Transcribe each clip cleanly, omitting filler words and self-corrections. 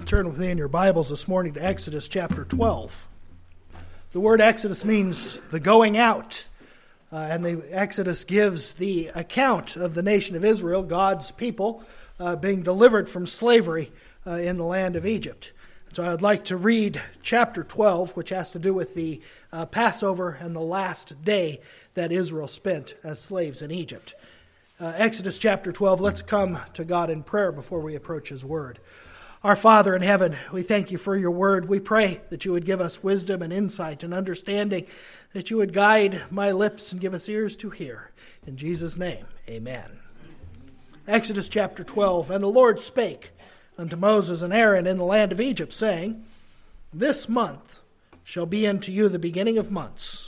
Turn with me in your Bibles this morning to Exodus chapter 12. The word Exodus means the going out. And the Exodus gives the account of the nation of Israel, God's people, being delivered from slavery in the land of Egypt. So I'd like to read chapter 12, which has to do with the Passover and the last day that Israel spent as slaves in Egypt. Exodus chapter 12, let's come to God in prayer before we approach His Word. Our Father in heaven, we thank You for Your Word. We pray that You would give us wisdom and insight and understanding, that You would guide my lips and give us ears to hear. In Jesus' name, amen. Exodus chapter 12, And the Lord spake unto Moses and Aaron in the land of Egypt, saying, This month shall be unto you the beginning of months.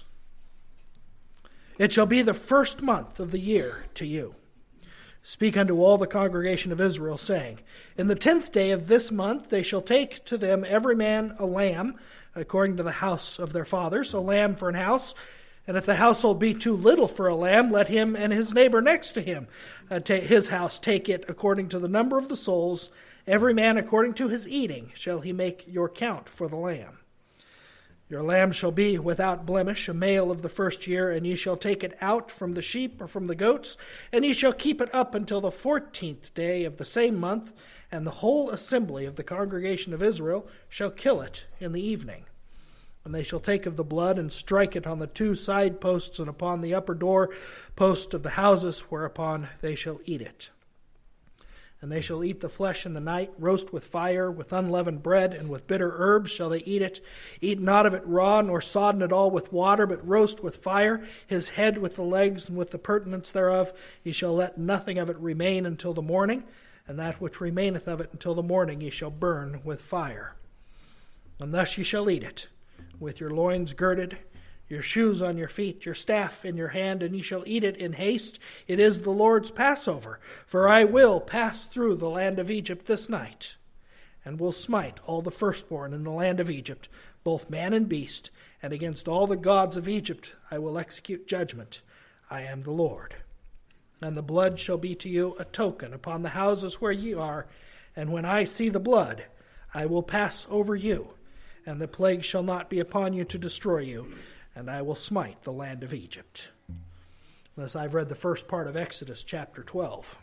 It shall be the first month of the year to you. Speak unto all the congregation of Israel, saying, In the 10th day of this month they shall take to them every man a lamb, according to the house of their fathers, a lamb for an house. And if the household be too little for a lamb, let him and his neighbor next to him, his house, take it according to the number of the souls. Every man according to his eating shall he make your count for the lamb. Your lamb shall be without blemish, a male of the first year, and ye shall take it out from the sheep or from the goats, and ye shall keep it up until the 14th day of the same month, and the whole assembly of the congregation of Israel shall kill it in the evening. And they shall take of the blood and strike it on the 2 side posts and upon the upper door post of the houses, whereupon they shall eat it. And they shall eat the flesh in the night, roast with fire, with unleavened bread, and with bitter herbs shall they eat it. Eat not of it raw, nor sodden it all with water, but roast with fire, his head with the legs and with the purtenance thereof. Ye shall let nothing of it remain until the morning, and that which remaineth of it until the morning ye shall burn with fire. And thus ye shall eat it, with your loins girded, your shoes on your feet, your staff in your hand, and ye shall eat it in haste. It is the Lord's Passover. For I will pass through the land of Egypt this night, and will smite all the firstborn in the land of Egypt, both man and beast, and against all the gods of Egypt I will execute judgment. I am the Lord. And the blood shall be to you a token upon the houses where ye are, and when I see the blood, I will pass over you, and the plague shall not be upon you to destroy you, and I will smite the land of Egypt. Thus I've read the first part of Exodus chapter 12.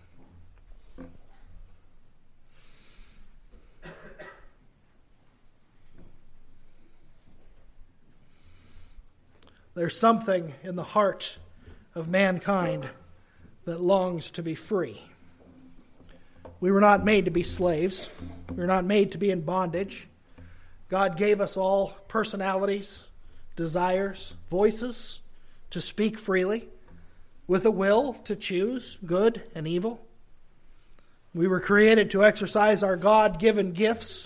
There's something in the heart of mankind that longs to be free. We were not made to be slaves. We were not made to be in bondage. God gave us all personalities, desires, voices to speak freely, with a will to choose good and evil. We were created to exercise our God-given gifts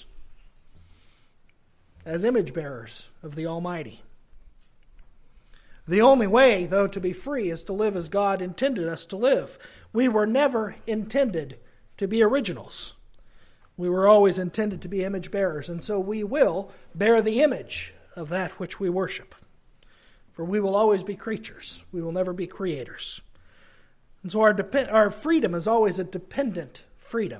as image bearers of the Almighty. The only way, though, to be free is to live as God intended us to live. We were never intended to be originals. We were always intended to be image bearers, and so we will bear the image of that which we worship. For we will always be creatures. We will never be creators. And so our freedom is always a dependent freedom.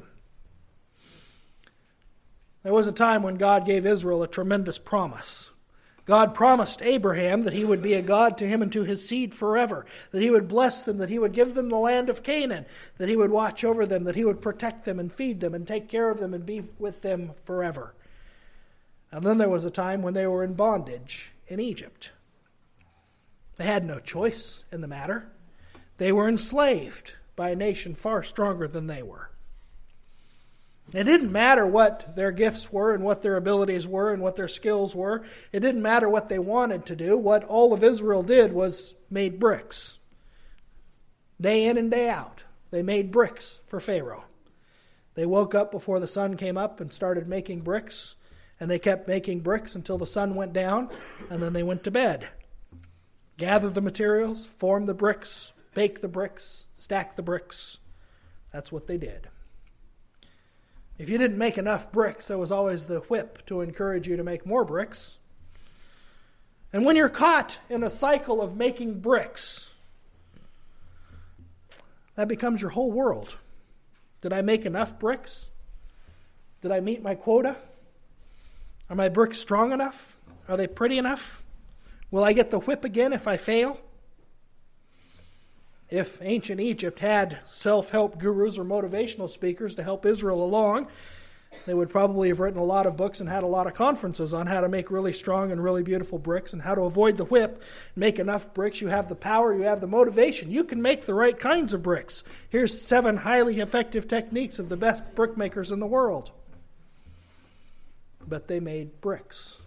There was a time when God gave Israel a tremendous promise. God promised Abraham that he would be a God to him and to his seed forever, that he would bless them, that he would give them the land of Canaan, that he would watch over them, that he would protect them and feed them and take care of them and be with them forever. And then there was a time when they were in bondage in Egypt. They had no choice in the matter. They were enslaved by a nation far stronger than they were. It didn't matter what their gifts were and what their abilities were and what their skills were. It didn't matter what they wanted to do. What all of Israel did was made bricks. Day in and day out, they made bricks for Pharaoh. They woke up before the sun came up and started making bricks. And they kept making bricks until the sun went down, and then they went to bed. Gathered the materials, formed the bricks, baked the bricks, stacked the bricks. That's what they did. If you didn't make enough bricks, there was always the whip to encourage you to make more bricks. And when you're caught in a cycle of making bricks, that becomes your whole world. Did I make enough bricks? Did I meet my quota? Are my bricks strong enough? Are they pretty enough? Will I get the whip again if I fail? If ancient Egypt had self-help gurus or motivational speakers to help Israel along, they would probably have written a lot of books and had a lot of conferences on how to make really strong and really beautiful bricks and how to avoid the whip, make enough bricks. You have the power, you have the motivation. You can make the right kinds of bricks. Here's 7 highly effective techniques of the best brickmakers in the world. But they made bricks.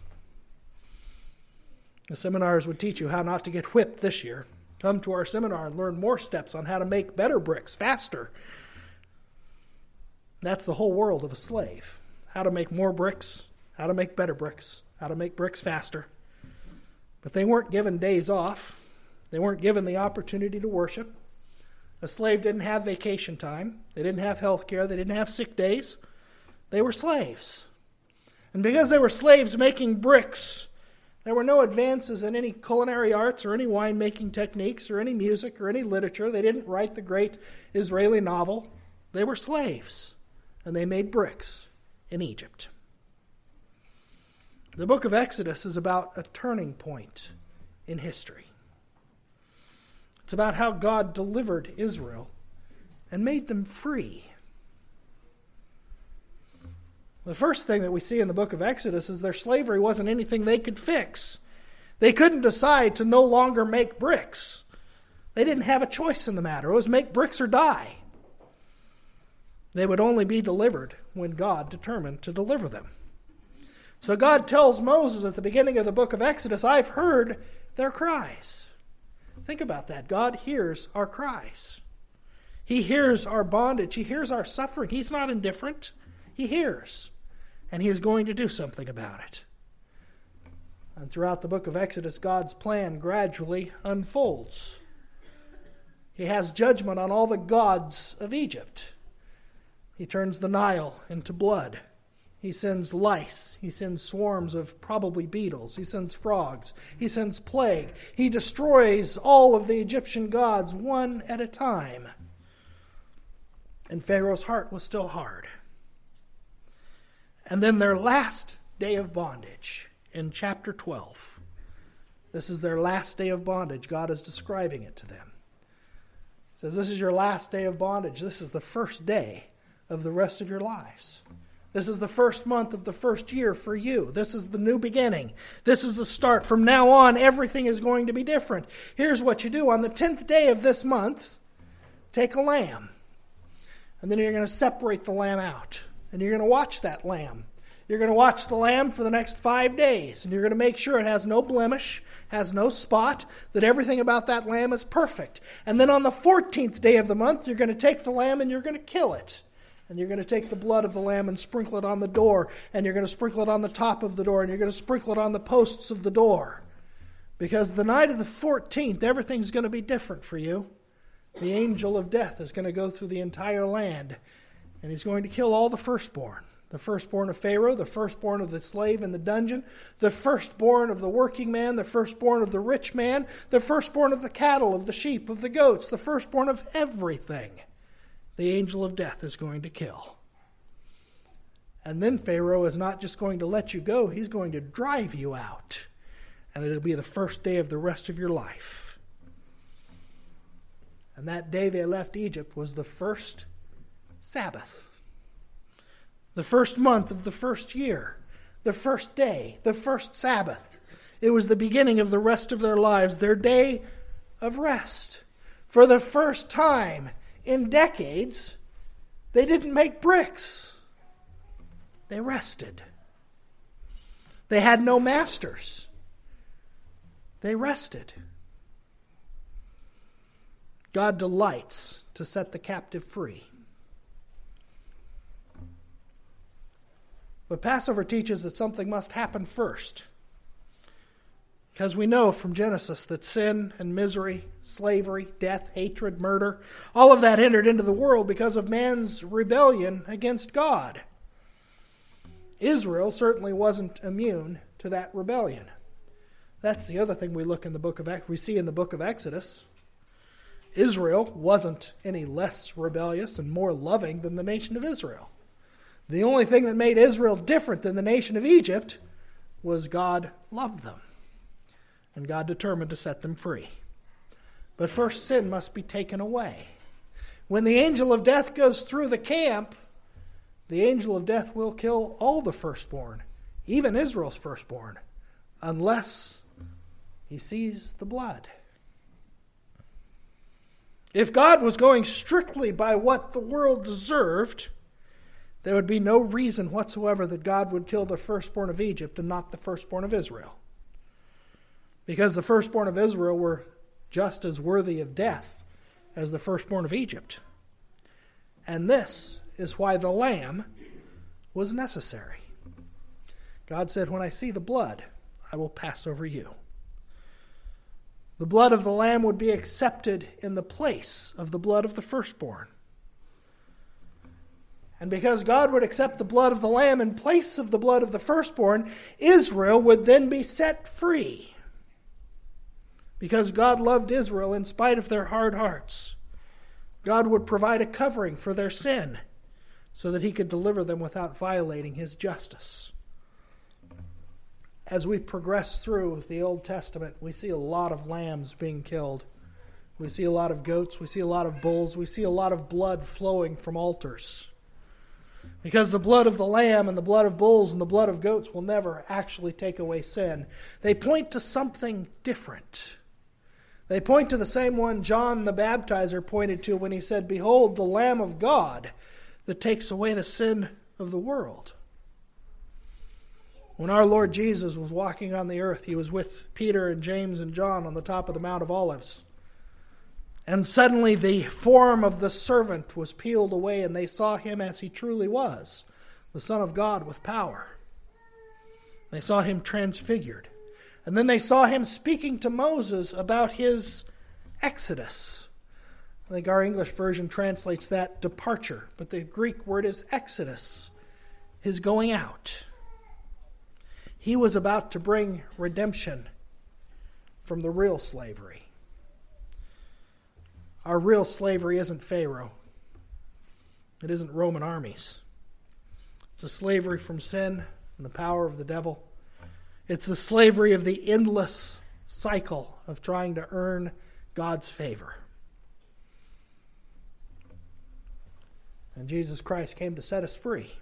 The seminars would teach you how not to get whipped this year. Come to our seminar and learn more steps on how to make better bricks faster. That's the whole world of a slave. How to make more bricks, how to make better bricks, how to make bricks faster. But they weren't given days off. They weren't given the opportunity to worship. A slave didn't have vacation time. They didn't have health care. They didn't have sick days. They were slaves. And because they were slaves making bricks, there were no advances in any culinary arts or any winemaking techniques or any music or any literature. They didn't write the great Israeli novel. They were slaves, and they made bricks in Egypt. The book of Exodus is about a turning point in history. It's about how God delivered Israel and made them free. The first thing that we see in the book of Exodus is their slavery wasn't anything they could fix. They couldn't decide to no longer make bricks. They didn't have a choice in the matter. It was make bricks or die. They would only be delivered when God determined to deliver them. So God tells Moses at the beginning of the book of Exodus, I've heard their cries. Think about that. God hears our cries. He hears our bondage. He hears our suffering. He's not indifferent. He hears, and he is going to do something about it. And throughout the book of Exodus, God's plan gradually unfolds. He has judgment on all the gods of Egypt. He turns the Nile into blood. He sends lice. He sends swarms of probably beetles. He sends frogs. He sends plague. He destroys all of the Egyptian gods one at a time. And Pharaoh's heart was still hard. And then their last day of bondage in chapter 12. This is their last day of bondage. God is describing it to them. He says, this is your last day of bondage. This is the first day of the rest of your lives. This is the first month of the first year for you. This is the new beginning. This is the start. From now on, everything is going to be different. Here's what you do. On the 10th day of this month, take a lamb. And then you're going to separate the lamb out. And you're going to watch that lamb. You're going to watch the lamb for the next 5 days. And you're going to make sure it has no blemish, has no spot, that everything about that lamb is perfect. And then on the 14th day of the month, you're going to take the lamb and you're going to kill it. And you're going to take the blood of the lamb and sprinkle it on the door. And you're going to sprinkle it on the top of the door. And you're going to sprinkle it on the posts of the door. Because the night of the 14th, everything's going to be different for you. The angel of death is going to go through the entire land. And he's going to kill all the firstborn. The firstborn of Pharaoh, the firstborn of the slave in the dungeon, the firstborn of the working man, the firstborn of the rich man, the firstborn of the cattle, of the sheep, of the goats, the firstborn of everything. The angel of death is going to kill. And then Pharaoh is not just going to let you go, he's going to drive you out. And it'll be the first day of the rest of your life. And that day they left Egypt was the first Sabbath. The first month of the first year. The first day. The first Sabbath. It was the beginning of the rest of their lives. Their day of rest. For the first time in decades, they didn't make bricks. They rested. They had no masters. They rested. God delights to set the captive free. But Passover teaches that something must happen first. Because we know from Genesis that sin and misery, slavery, death, hatred, murder, all of that entered into the world because of man's rebellion against God. Israel certainly wasn't immune to that rebellion. That's the other thing we see in the book of Exodus. Israel wasn't any less rebellious and more loving than the nation of Israel. The only thing that made Israel different than the nation of Egypt was God loved them, and God determined to set them free. But first, sin must be taken away. When the angel of death goes through the camp, the angel of death will kill all the firstborn, even Israel's firstborn, unless he sees the blood. If God was going strictly by what the world deserved, there would be no reason whatsoever that God would kill the firstborn of Egypt and not the firstborn of Israel. Because the firstborn of Israel were just as worthy of death as the firstborn of Egypt. And this is why the lamb was necessary. God said, when I see the blood, I will pass over you. The blood of the lamb would be accepted in the place of the blood of the firstborn. And because God would accept the blood of the lamb in place of the blood of the firstborn, Israel would then be set free. Because God loved Israel in spite of their hard hearts, God would provide a covering for their sin so that he could deliver them without violating his justice. As we progress through the Old Testament, we see a lot of lambs being killed. We see a lot of goats. We see a lot of bulls. We see a lot of blood flowing from altars. Because the blood of the lamb and the blood of bulls and the blood of goats will never actually take away sin. They point to something different. They point to the same one John the Baptizer pointed to when he said, "Behold, the Lamb of God that takes away the sin of the world." When our Lord Jesus was walking on the earth, he was with Peter and James and John on the top of the Mount of Olives. And suddenly the form of the servant was peeled away, and they saw him as he truly was, the Son of God with power. They saw him transfigured. And then they saw him speaking to Moses about his exodus. I think our English version translates that departure, but the Greek word is exodus, his going out. He was about to bring redemption from the real slavery. Our real slavery isn't Pharaoh. It isn't Roman armies. It's a slavery from sin and the power of the devil. It's the slavery of the endless cycle of trying to earn God's favor. And Jesus Christ came to set us free.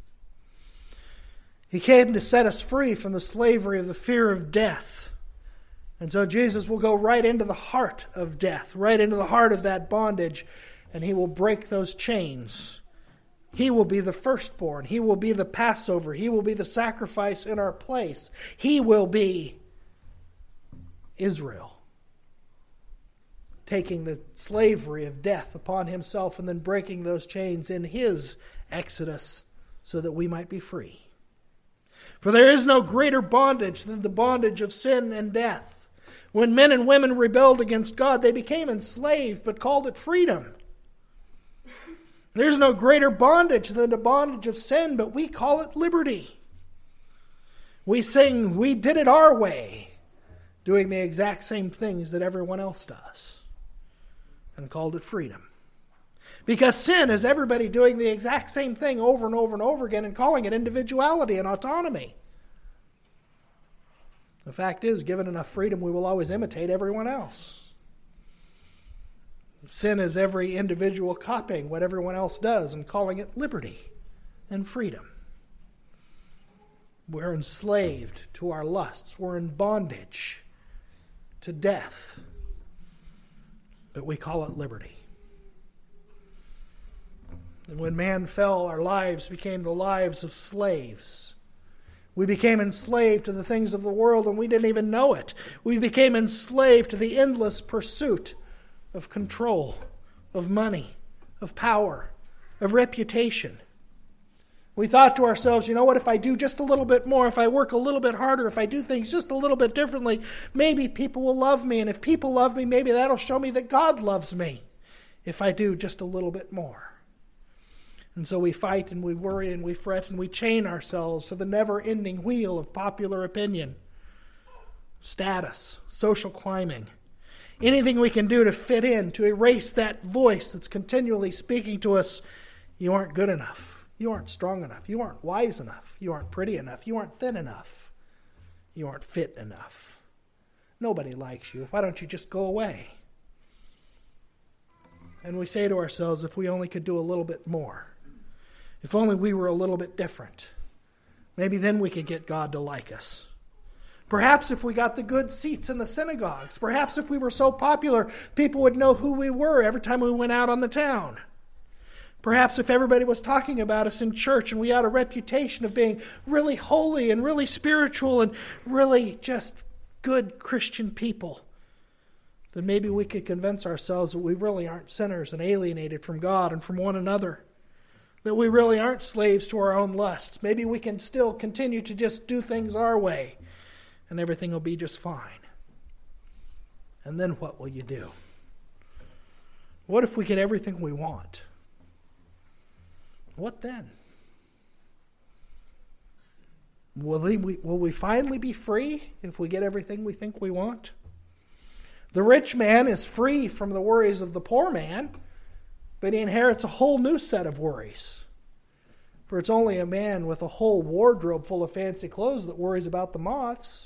He came to set us free from the slavery of the fear of death. And so Jesus will go right into the heart of death, right into the heart of that bondage, and he will break those chains. He will be the firstborn. He will be the Passover. He will be the sacrifice in our place. He will be Israel, taking the slavery of death upon himself and then breaking those chains in his exodus so that we might be free. For there is no greater bondage than the bondage of sin and death. When men and women rebelled against God, they became enslaved but called it freedom. There's no greater bondage than the bondage of sin, but we call it liberty. We sing, "We did it our way," doing the exact same things that everyone else does, and called it freedom. Because sin is everybody doing the exact same thing over and over and over again and calling it individuality and autonomy. The fact is, given enough freedom, we will always imitate everyone else. Sin is every individual copying what everyone else does and calling it liberty and freedom. We're enslaved to our lusts. We're in bondage to death. But we call it liberty. And when man fell, our lives became the lives of slaves. We became enslaved to the things of the world and we didn't even know it. We became enslaved to the endless pursuit of control, of money, of power, of reputation. We thought to ourselves, you know what, if I do just a little bit more, if I work a little bit harder, if I do things just a little bit differently, maybe people will love me. And if people love me, maybe that'll show me that God loves me if I do just a little bit more. And so we fight and we worry and we fret and we chain ourselves to the never-ending wheel of popular opinion, status, social climbing. Anything we can do to fit in, to erase that voice that's continually speaking to us. You aren't good enough. You aren't strong enough. You aren't wise enough. You aren't pretty enough. You aren't thin enough. You aren't fit enough. Nobody likes you. Why don't you just go away? And we say to ourselves, if we only could do a little bit more, if only we were a little bit different, maybe then we could get God to like us. Perhaps if we got the good seats in the synagogues, perhaps if we were so popular, people would know who we were every time we went out on the town. Perhaps if everybody was talking about us in church and we had a reputation of being really holy and really spiritual and really just good Christian people, then maybe we could convince ourselves that we really aren't sinners and alienated from God and from one another, that we really aren't slaves to our own lusts. Maybe we can still continue to just do things our way and everything will be just fine. And then what will you do? What if we get everything we want? What then? Will we finally be free if we get everything we think we want? The rich man is free from the worries of the poor man, but he inherits a whole new set of worries. For it's only a man with a whole wardrobe full of fancy clothes that worries about the moths.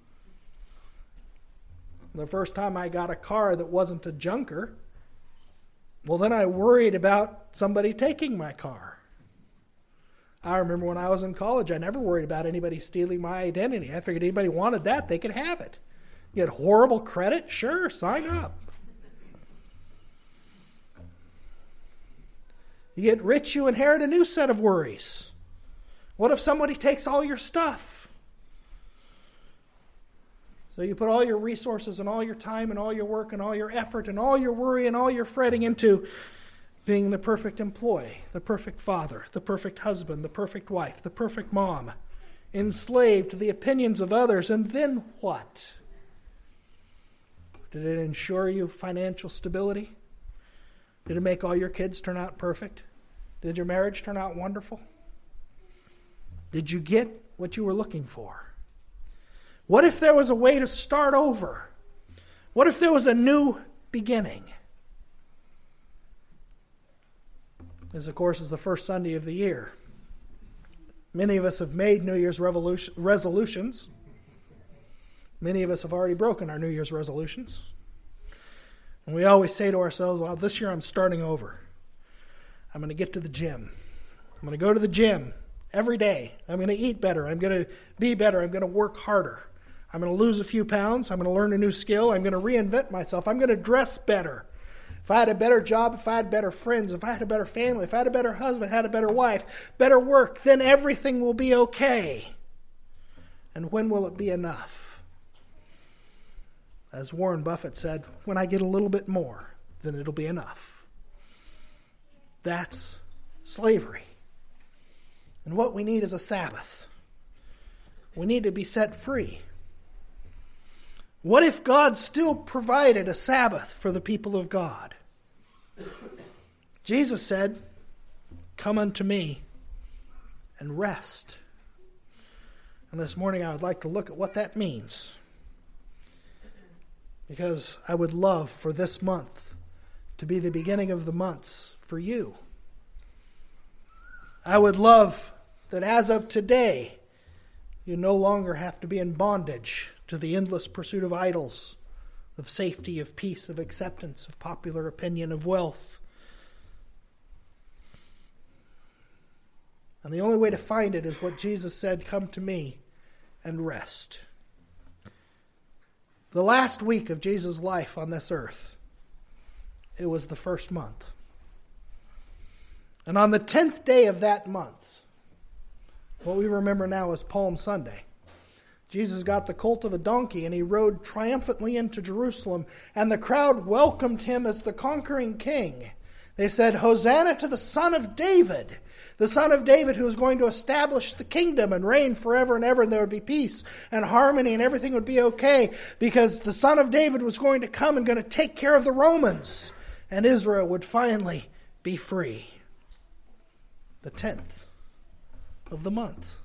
The first time I got a car that wasn't a junker, well, then I worried about somebody taking my car. I remember when I was in college, I never worried about anybody stealing my identity. I figured anybody wanted that, they could have it. You get horrible credit? Sure, sign up. You get rich, you inherit a new set of worries. What if somebody takes all your stuff? So you put all your resources and all your time and all your work and all your effort and all your worry and all your fretting into being the perfect employee, the perfect father, the perfect husband, the perfect wife, the perfect mom, enslaved to the opinions of others, and then what? Did it ensure you financial stability? Did it make all your kids turn out perfect? Did your marriage turn out wonderful? Did you get what you were looking for? What if there was a way to start over? What if there was a new beginning? This, of course, is the first Sunday of the year. Many of us have made New Year's resolutions. Many of us have already broken our New Year's resolutions. And we always say to ourselves, well, this year I'm starting over. I'm going to get to the gym. I'm going to go to the gym every day. I'm going to eat better. I'm going to be better. I'm going to work harder. I'm going to lose a few pounds. I'm going to learn a new skill. I'm going to reinvent myself. I'm going to dress better. If I had a better job, if I had better friends, if I had a better family, if I had a better husband, had a better wife, better work, then everything will be okay. And when will it be enough? As Warren Buffett said, when I get a little bit more, then it'll be enough. That's slavery. And what we need is a Sabbath. We need to be set free. What if God still provided a Sabbath for the people of God? Jesus said, "Come unto me and rest." And this morning I would like to look at what that means. Because I would love for this month to be the beginning of the months for you. I would love that as of today, you no longer have to be in bondage to the endless pursuit of idols, of safety, of peace, of acceptance, of popular opinion, of wealth. And the only way to find it is what Jesus said, "Come to me and rest." The last week of Jesus' life on this earth, it was the first month. And on the 10th day of that month, what we remember now as Palm Sunday, Jesus got the colt of a donkey and he rode triumphantly into Jerusalem, and the crowd welcomed him as the conquering king. They said, "Hosanna to the Son of David," the Son of David who is going to establish the kingdom and reign forever and ever, and there would be peace and harmony and everything would be okay because the Son of David was going to come and going to take care of the Romans, and Israel would finally be free. The 10th of the month.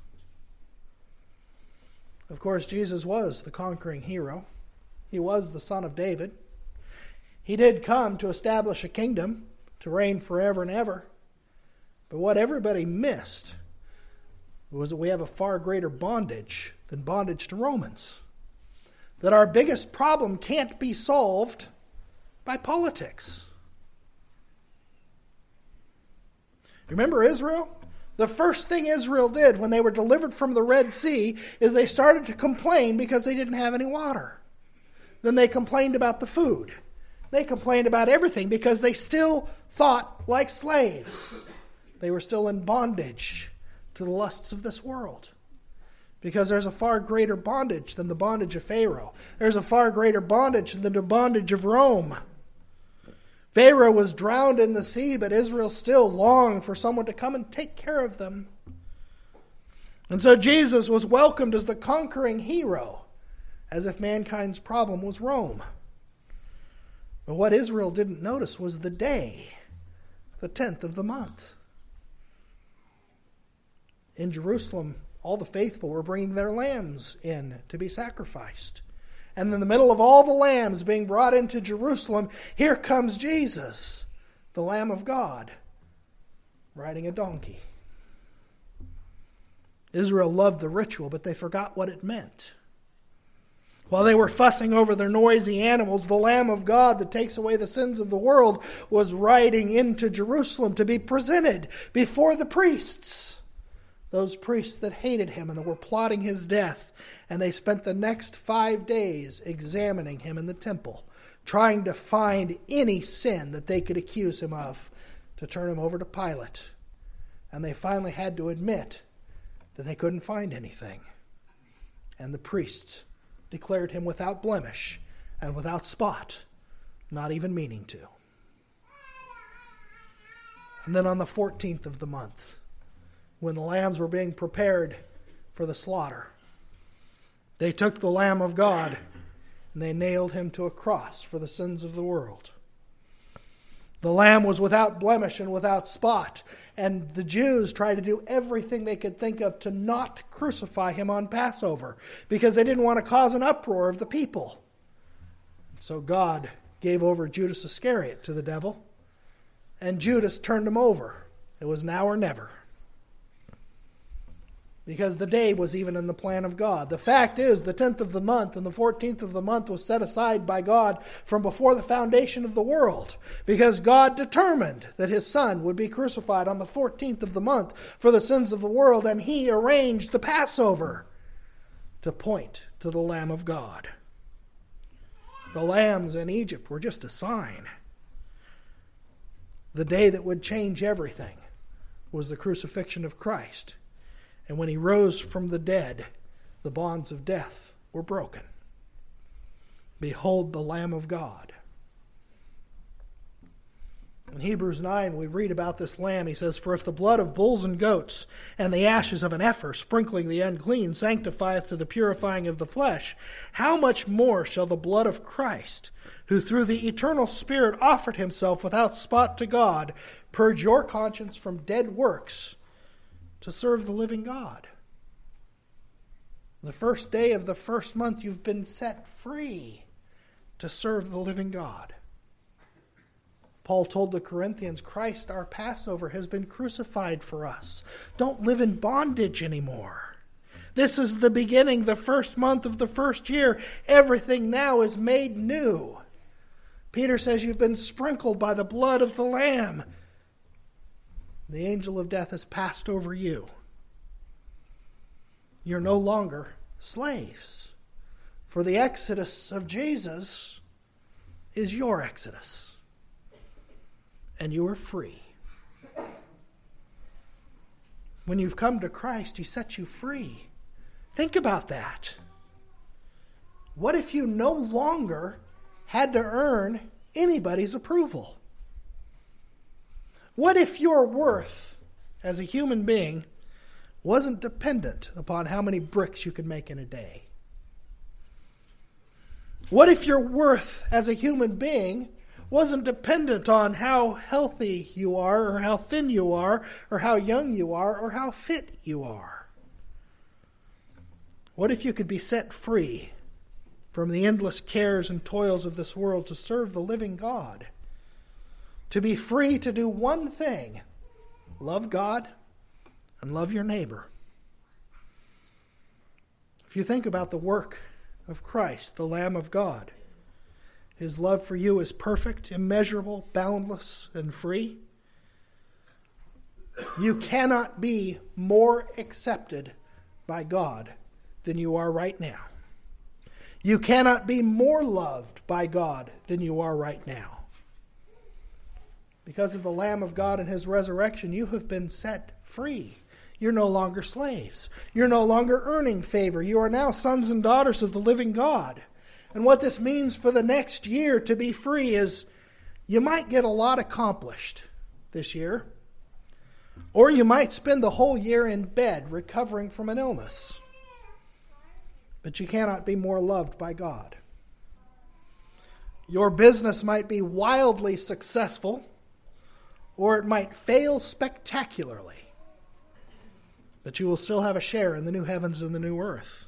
Of course, Jesus was the conquering hero. He was the Son of David. He did come to establish a kingdom, to reign forever and ever. But what everybody missed was that we have a far greater bondage than bondage to Romans. That our biggest problem can't be solved by politics. Remember Israel? The first thing Israel did when they were delivered from the Red Sea is they started to complain because they didn't have any water. Then they complained about the food. They complained about everything because they still thought like slaves. They were still in bondage to the lusts of this world. Because there's a far greater bondage than the bondage of Pharaoh. There's a far greater bondage than the bondage of Rome. Pharaoh was drowned in the sea, but Israel still longed for someone to come and take care of them. And so Jesus was welcomed as the conquering hero, as if mankind's problem was Rome. But what Israel didn't notice was the day, the 10th of the month. In Jerusalem, all the faithful were bringing their lambs in to be sacrificed. And in the middle of all the lambs being brought into Jerusalem, here comes Jesus, the Lamb of God, riding a donkey. Israel loved the ritual, but they forgot what it meant. While they were fussing over their noisy animals, the Lamb of God that takes away the sins of the world was riding into Jerusalem to be presented before the priests. Those priests that hated him and that were plotting his death. And they spent the next 5 days examining him in the temple, trying to find any sin that they could accuse him of to turn him over to Pilate. And they finally had to admit that they couldn't find anything. And the priests declared him without blemish and without spot, not even meaning to. And then on the 14th of the month, when the lambs were being prepared for the slaughter, they took the Lamb of God and they nailed him to a cross for the sins of the world. The Lamb was without blemish and without spot, and the Jews tried to do everything they could think of to not crucify him on Passover because they didn't want to cause an uproar of the people. So God gave over Judas Iscariot to the devil, and Judas turned him over. It was now or never. Because the day was even in the plan of God. The fact is, the 10th of the month and the 14th of the month was set aside by God from before the foundation of the world. Because God determined that his Son would be crucified on the 14th of the month for the sins of the world, and he arranged the Passover to point to the Lamb of God. The lambs in Egypt were just a sign. The day that would change everything was the crucifixion of Christ. And when he rose from the dead, the bonds of death were broken. Behold the Lamb of God. In Hebrews 9, we read about this lamb. He says, "For if the blood of bulls and goats and the ashes of an heifer, sprinkling the unclean, sanctifieth to the purifying of the flesh, how much more shall the blood of Christ, who through the eternal Spirit offered himself without spot to God, purge your conscience from dead works to serve the living God?" The first day of the first month, you've been set free to serve the living God. Paul told the Corinthians, Christ, our Passover, has been crucified for us. Don't live in bondage anymore. This is the beginning, the first month of the first year. Everything now is made new. Peter says you've been sprinkled by the blood of the Lamb. The angel of death has passed over you. You're no longer slaves. For the exodus of Jesus is your exodus. And you are free. When you've come to Christ, he sets you free. Think about that. What if you no longer had to earn anybody's approval? What if your worth as a human being wasn't dependent upon how many bricks you could make in a day? What if your worth as a human being wasn't dependent on how healthy you are, or how thin you are, or how young you are, or how fit you are? What if you could be set free from the endless cares and toils of this world to serve the living God? To be free to do one thing: love God and love your neighbor. If you think about the work of Christ, the Lamb of God, His love for you is perfect, immeasurable, boundless, and free. You cannot be more accepted by God than you are right now. You cannot be more loved by God than you are right now. Because of the Lamb of God and His resurrection, you have been set free. You're no longer slaves. You're no longer earning favor. You are now sons and daughters of the living God. And what this means for the next year to be free is you might get a lot accomplished this year, or you might spend the whole year in bed recovering from an illness. But you cannot be more loved by God. Your business might be wildly successful, or it might fail spectacularly. But you will still have a share in the new heavens and the new earth.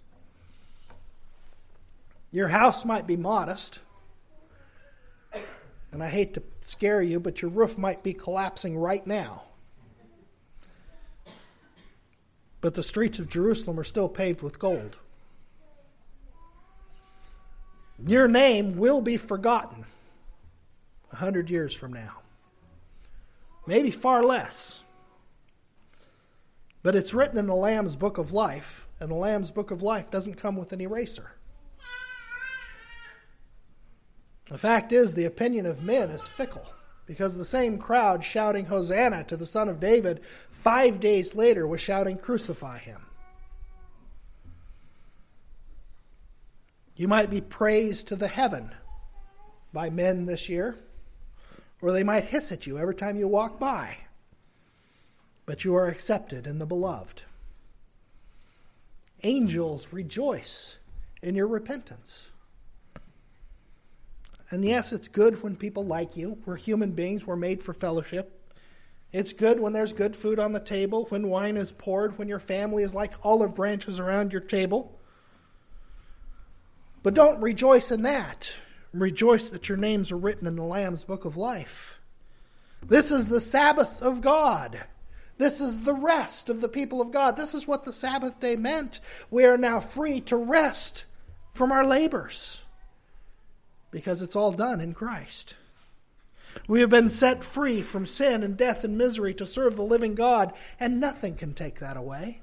Your house might be modest, and I hate to scare you, but your roof might be collapsing right now. But the streets of Jerusalem are still paved with gold. Your name will be forgotten 100 years from now. Maybe far less. But it's written in the Lamb's Book of Life, and the Lamb's Book of Life doesn't come with an eraser. The fact is, the opinion of men is fickle, because the same crowd shouting Hosanna to the Son of David 5 days later was shouting crucify him. You might be praised to the heaven by men this year, or they might hiss at you every time you walk by. But you are accepted in the beloved. Angels rejoice in your repentance. And yes, it's good when people like you. We're human beings. We're made for fellowship. It's good when there's good food on the table, when wine is poured, when your family is like olive branches around your table. But don't rejoice in that. Rejoice that your names are written in the Lamb's Book of Life. This is the Sabbath of God. This is the rest of the people of God. This is what the Sabbath day meant. We are now free to rest from our labors because it's all done in Christ. We have been set free from sin and death and misery to serve the living God, and nothing can take that away.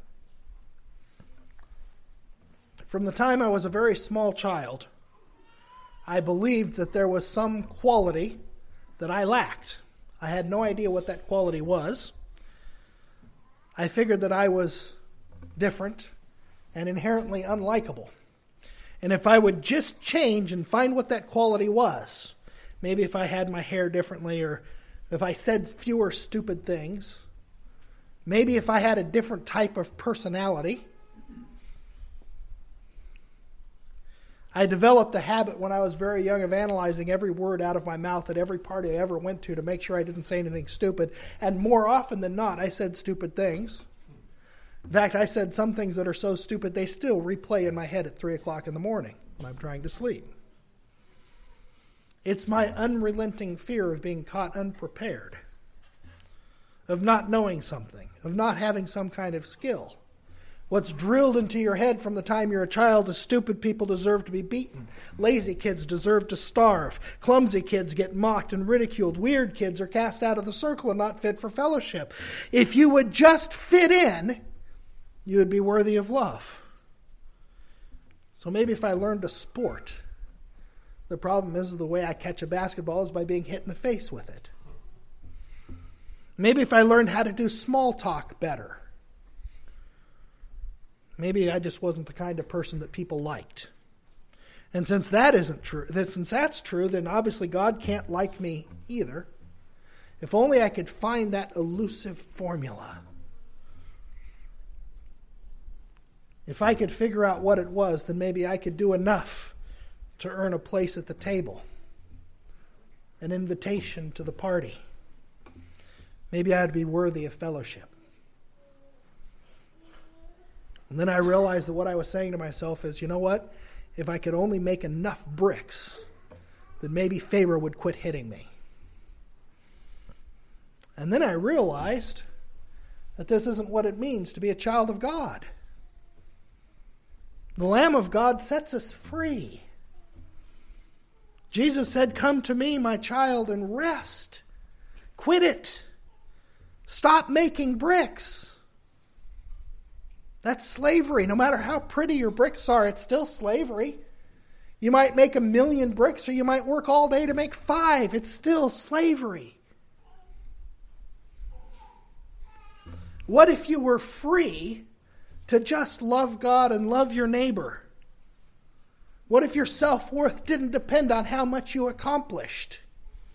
From the time I was a very small child, I believed that there was some quality that I lacked. I had no idea what that quality was. I figured that I was different and inherently unlikable. And if I would just change and find what that quality was, maybe if I had my hair differently, or if I said fewer stupid things, maybe if I had a different type of personality. I developed the habit when I was very young of analyzing every word out of my mouth at every party I ever went to make sure I didn't say anything stupid. And more often than not, I said stupid things. In fact, I said some things that are so stupid they still replay in my head at 3 o'clock in the morning when I'm trying to sleep. It's my unrelenting fear of being caught unprepared, of not knowing something, of not having some kind of skill. What's drilled into your head from the time you're a child is stupid people deserve to be beaten. Lazy kids deserve to starve. Clumsy kids get mocked and ridiculed. Weird kids are cast out of the circle and not fit for fellowship. If you would just fit in, you would be worthy of love. So maybe if I learned a sport, the problem is the way I catch a basketball is by being hit in the face with it. Maybe if I learned how to do small talk better. Maybe I just wasn't the kind of person that people liked. And since that isn't true, since that's true, then obviously God can't like me either. If only I could find that elusive formula. If I could figure out what it was, then maybe I could do enough to earn a place at the table, an invitation to the party. Maybe I'd be worthy of fellowship. And then I realized that what I was saying to myself is, you know what? If I could only make enough bricks, then maybe favor would quit hitting me. And then I realized that this isn't what it means to be a child of God. The Lamb of God sets us free. Jesus said, "Come to me, my child, and rest. Quit it. Stop making bricks." That's slavery. No matter how pretty your bricks are, it's still slavery. You might make 1,000,000 bricks, or you might work all day to make 5. It's still slavery. What if you were free to just love God and love your neighbor? What if your self-worth didn't depend on how much you accomplished?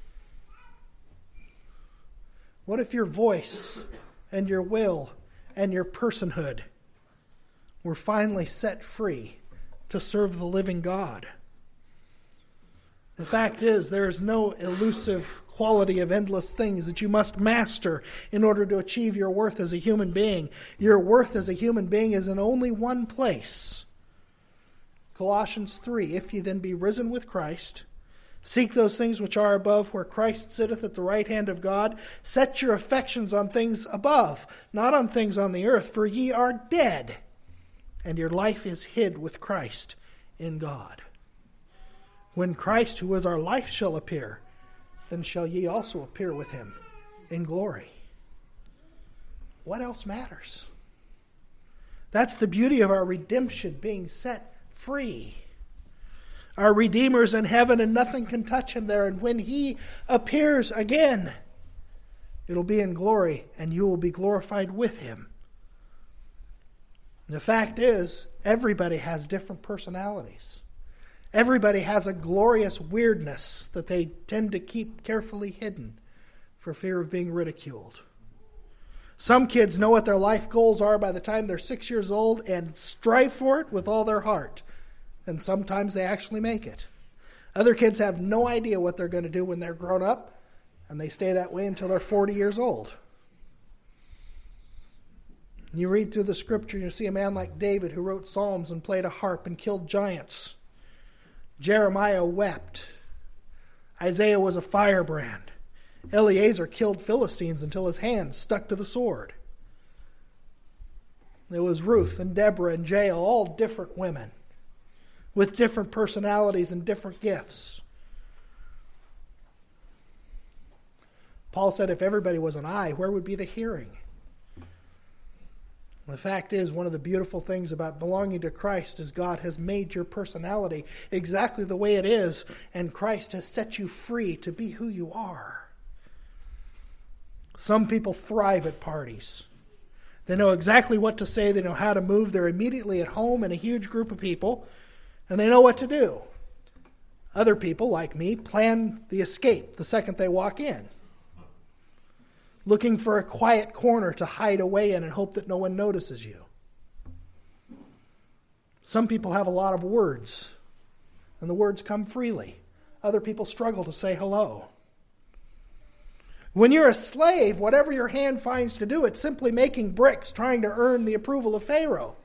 What if your voice and your will and your personhood were finally set free to serve the living God? The fact is, there is no elusive quality of endless things that you must master in order to achieve your worth as a human being. Your worth as a human being is in only one place. Colossians 3, "If ye then be risen with Christ, seek those things which are above, where Christ sitteth at the right hand of God. Set your affections on things above, not on things on the earth, for ye are dead, and your life is hid with Christ in God. When Christ, who is our life, shall appear, then shall ye also appear with him in glory." What else matters? That's the beauty of our redemption, being set free. Our Redeemer's in heaven, and nothing can touch him there. And when he appears again, it'll be in glory, and you will be glorified with him. The fact is, everybody has different personalities. Everybody has a glorious weirdness that they tend to keep carefully hidden for fear of being ridiculed. Some kids know what their life goals are by the time they're 6 years old and strive for it with all their heart. And sometimes they actually make it. Other kids have no idea what they're going to do when they're grown up, and they stay that way until they're 40 years old. You read through the scripture, you see a man like David who wrote psalms and played a harp and killed giants. Jeremiah wept. Isaiah was a firebrand. Eliezer killed Philistines until his hands stuck to the sword. There was Ruth and Deborah and Jael, all different women with different personalities and different gifts. Paul said if everybody was an eye, where would be the hearing? The fact is, one of the beautiful things about belonging to Christ is God has made your personality exactly the way it is, and Christ has set you free to be who you are. Some people thrive at parties. They know exactly what to say, they know how to move, they're immediately at home in a huge group of people, and they know what to do. Other people, like me, plan the escape the second they walk in, looking for a quiet corner to hide away in and hope that no one notices you. Some people have a lot of words, and the words come freely. Other people struggle to say hello. When you're a slave, whatever your hand finds to do, it's simply making bricks, trying to earn the approval of Pharaoh.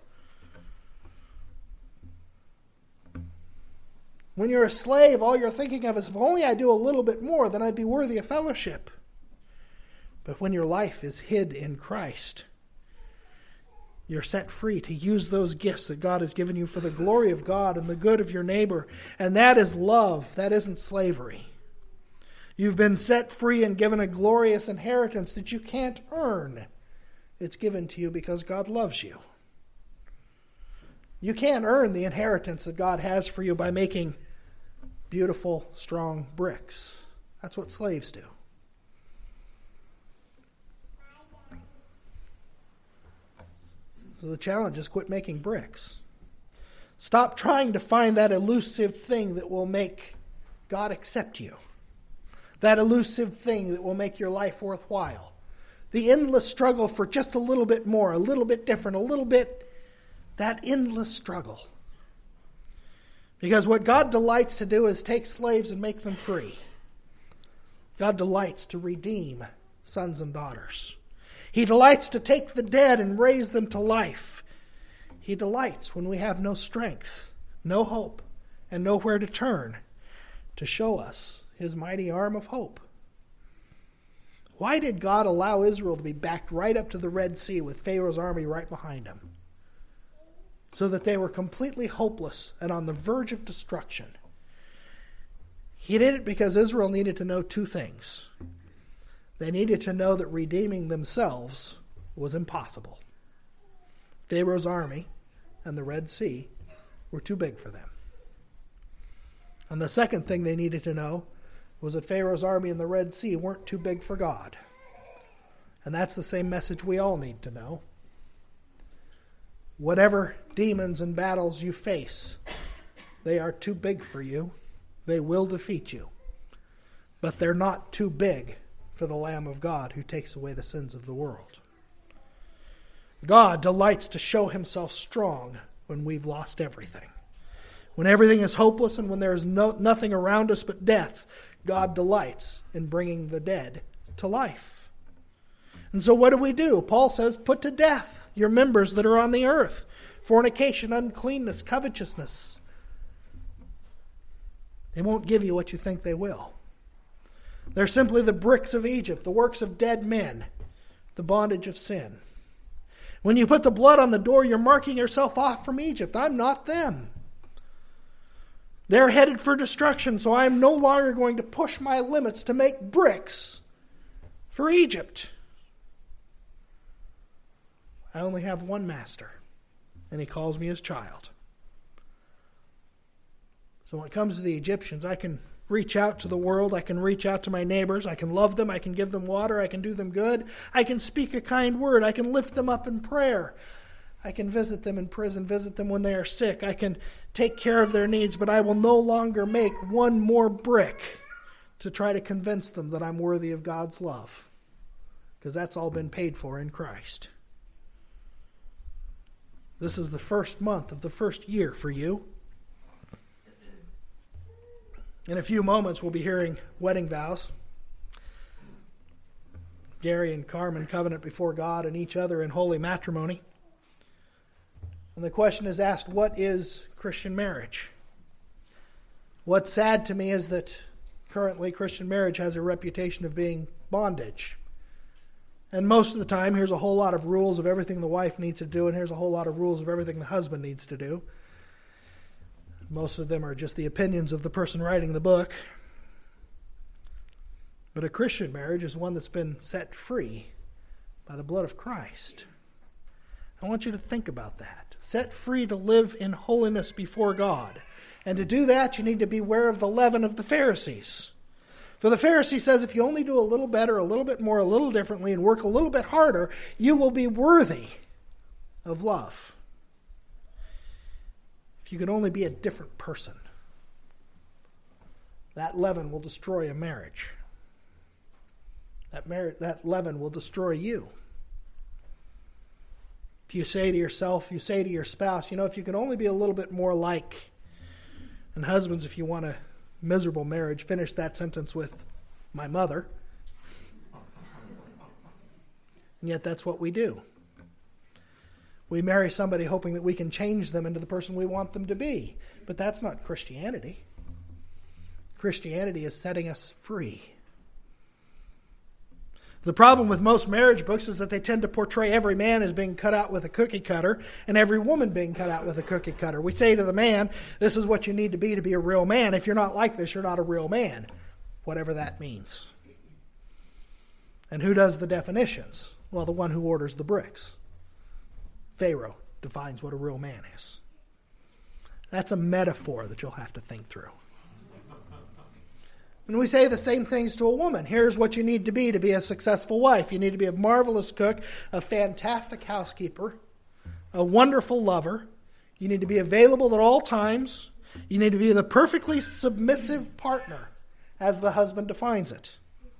When you're a slave, all you're thinking of is, if only I do a little bit more, then I'd be worthy of fellowship. But when your life is hid in Christ, you're set free to use those gifts that God has given you for the glory of God and the good of your neighbor. And that is love. That isn't slavery. You've been set free and given a glorious inheritance that you can't earn. It's given to you because God loves you. You can't earn the inheritance that God has for you by making beautiful, strong bricks. That's what slaves do. So the challenge is quit making bricks. Stop trying to find that elusive thing that will make God accept you. That elusive thing that will make your life worthwhile. The endless struggle for just a little bit more, a little bit different, a little bit, that endless struggle. Because what God delights to do is take slaves and make them free. God delights to redeem sons and daughters. He delights to take the dead and raise them to life. He delights when we have no strength, no hope, and nowhere to turn to show us his mighty arm of hope. Why did God allow Israel to be backed right up to the Red Sea with Pharaoh's army right behind him? so that they were completely hopeless and on the verge of destruction. He did it because Israel needed to know two things. They needed to know that redeeming themselves was impossible. Pharaoh's army and the Red Sea were too big for them. And the second thing they needed to know was that Pharaoh's army and the Red Sea weren't too big for God. And that's the same message we all need to know. Whatever demons and battles you face, they are too big for you. They will defeat you. But they're not too big for the Lamb of God who takes away the sins of the world. God delights to show himself strong when we've lost everything. When everything is hopeless and when there is nothing around us but death, God delights in bringing the dead to life. And so what do? Paul says, put to death your members that are on the earth. Fornication, uncleanness, covetousness. They won't give you what you think they will. They're simply the bricks of Egypt, the works of dead men, the bondage of sin. When you put the blood on the door, you're marking yourself off from Egypt. I'm not them. They're headed for destruction, so I'm no longer going to push my limits to make bricks for Egypt. I only have one master, and he calls me his child. So when it comes to the Egyptians, I can reach out to the world, I can reach out to my neighbors, I can love them, I can give them water, I can do them good, I can speak a kind word, I can lift them up in prayer, I can visit them in prison, visit them when they are sick, I can take care of their needs, but I will no longer make one more brick to try to convince them that I'm worthy of God's love, because that's all been paid for in Christ. This is the first month of the first year for you. In a few moments, we'll be hearing wedding vows. Gary and Carmen covenant before God and each other in holy matrimony. And the question is asked, what is Christian marriage? What's sad to me is that currently Christian marriage has a reputation of being bondage. And most of the time, here's a whole lot of rules of everything the wife needs to do, and here's a whole lot of rules of everything the husband needs to do. Most of them are just the opinions of the person writing the book. But a Christian marriage is one that's been set free by the blood of Christ. I want you to think about that. Set free to live in holiness before God. And to do that, you need to beware of the leaven of the Pharisees. For the Pharisee says if you only do a little better, a little bit more, a little differently, and work a little bit harder, you will be worthy of love. If you could only be a different person, that leaven will destroy a marriage. That leaven will destroy you. If you say to yourself, you say to your spouse, if you could only be a little bit more like, and husbands, if you want a miserable marriage, finish that sentence with, my mother. And yet that's what we do. We marry somebody hoping that we can change them into the person we want them to be. But that's not Christianity. Christianity is setting us free. The problem with most marriage books is that they tend to portray every man as being cut out with a cookie cutter and every woman being cut out with a cookie cutter. We say to the man, this is what you need to be a real man. If you're not like this, you're not a real man. Whatever that means. And who does the definitions? Well, the one who orders the bricks. Pharaoh defines what a real man is. That's a metaphor that you'll have to think through. And we say the same things to a woman. Here's what you need to be a successful wife. You need to be a marvelous cook, a fantastic housekeeper, a wonderful lover. You need to be available at all times. You need to be the perfectly submissive partner, as the husband defines it.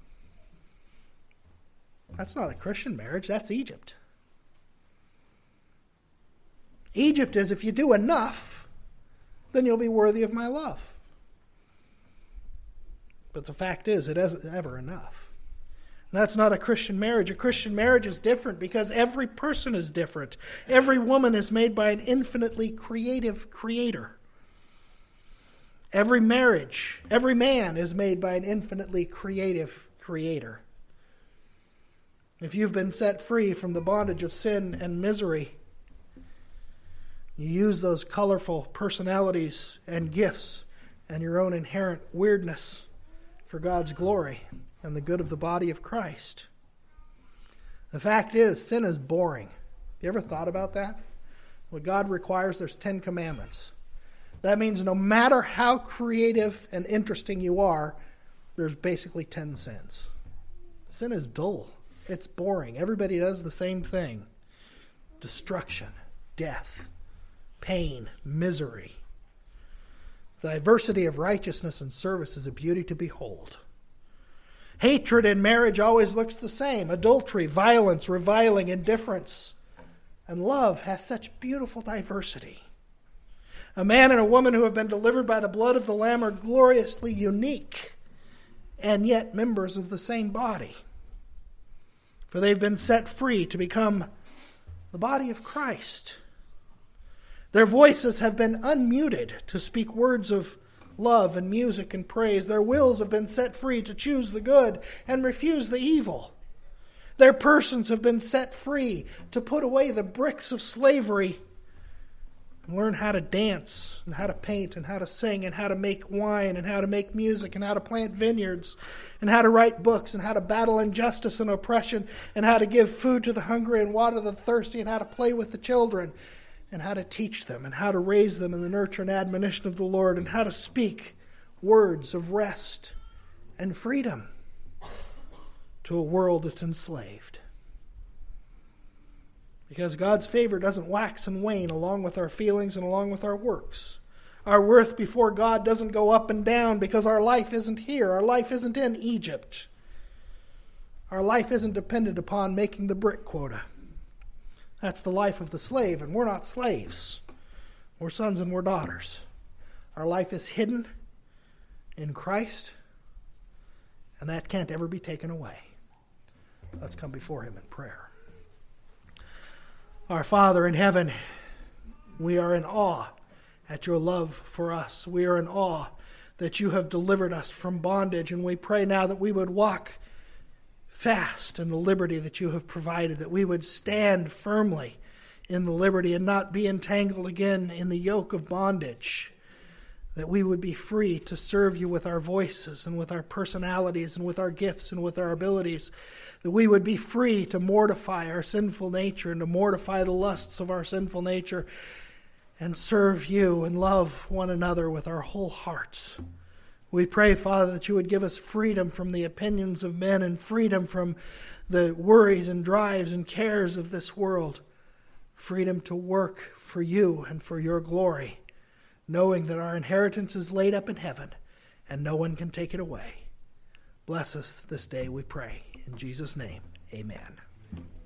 That's not a Christian marriage. That's Egypt. Egypt is if you do enough, then you'll be worthy of my love. But the fact is, it isn't ever enough. And that's not a Christian marriage. A Christian marriage is different because every person is different. Every woman is made by an infinitely creative creator. Every marriage, every man is made by an infinitely creative creator. If you've been set free from the bondage of sin and misery, You use those colorful personalities and gifts and your own inherent weirdness for God's glory and the good of the body of Christ. The fact is, sin is boring. You ever thought about that? What God requires, there's 10 commandments. That means no matter how creative and interesting you are, there's basically 10 sins. Sin is dull. It's boring. Everybody does the same thing. Destruction, death, pain, misery. The diversity of righteousness and service is a beauty to behold. Hatred in marriage always looks the same. Adultery, violence, reviling, indifference. And love has such beautiful diversity. A man and a woman who have been delivered by the blood of the Lamb are gloriously unique, and yet members of the same body. For they've been set free to become the body of Christ. Their voices have been unmuted to speak words of love and music and praise. Their wills have been set free to choose the good and refuse the evil. Their persons have been set free to put away the bricks of slavery and learn how to dance and how to paint and how to sing and how to make wine and how to make music and how to plant vineyards and how to write books and how to battle injustice and oppression and how to give food to the hungry and water the thirsty and how to play with the children and how to teach them and how to raise them in the nurture and admonition of the Lord and how to speak words of rest and freedom to a world that's enslaved. Because God's favor doesn't wax and wane along with our feelings and along with our works. Our worth before God doesn't go up and down because our life isn't here. Our life isn't in Egypt. Our life isn't dependent upon making the brick quota. That's the life of the slave, and we're not slaves. We're sons and we're daughters. Our life is hidden in Christ, and that can't ever be taken away. Let's come before Him in prayer. Our Father in heaven, we are in awe at your love for us. We are in awe that you have delivered us from bondage, and we pray now that we would walk fast in the liberty that you have provided, that we would stand firmly in the liberty and not be entangled again in the yoke of bondage, that we would be free to serve you with our voices and with our personalities and with our gifts and with our abilities, that we would be free to mortify our sinful nature and to mortify the lusts of our sinful nature and serve you and love one another with our whole hearts. We pray, Father, that you would give us freedom from the opinions of men and freedom from the worries and drives and cares of this world, freedom to work for you and for your glory, knowing that our inheritance is laid up in heaven and no one can take it away. Bless us this day, we pray. In Jesus' name, amen.